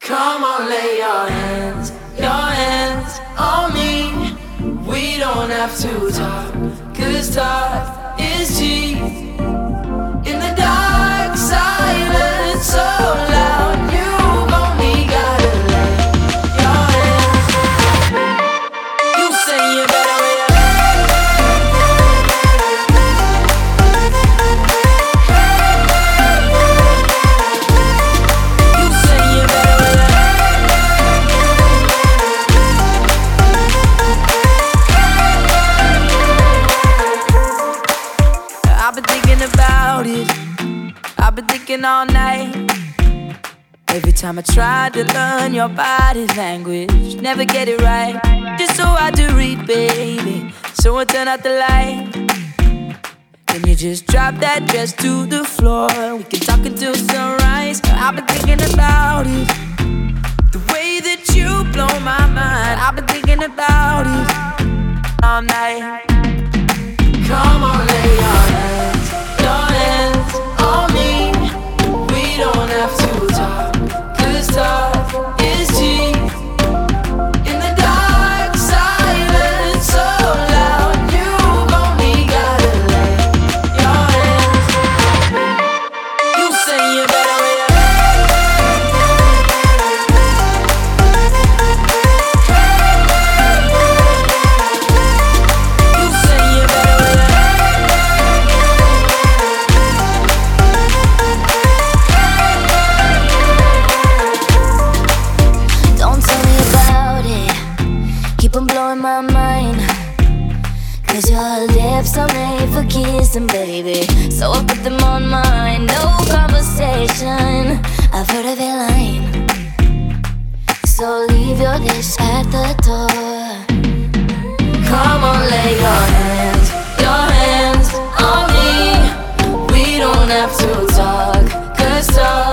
Come on, lay your hands on me. We don't have to talk, 'cause talk is cheap. In the dark, silence so loud, you've only gotta lay your hands on me. You say you better lay your I've been thinking about it, I've been thinking all night. Every time I try to learn your body language, never get it right. Just so I do read, baby, so I turn out the light. Then you just drop that dress to the floor, we can talk until sunrise. I've been thinking about it, the way that you blow my mind. I've been thinking about it all night. Come on, lay your hands on me. We don't have to talk, 'cause talk is cheap. In the dark, silence so loud, you've only gotta lay your hands on me. You say you better lay your You say you better lay your Keep on blowing my mind, 'cause your lips are made for kissing, baby. So I put them on mine. No conversation, I've heard of your line. So leave your dish at the door. Come on, lay your hands on me. We don't have to talk, 'cause talk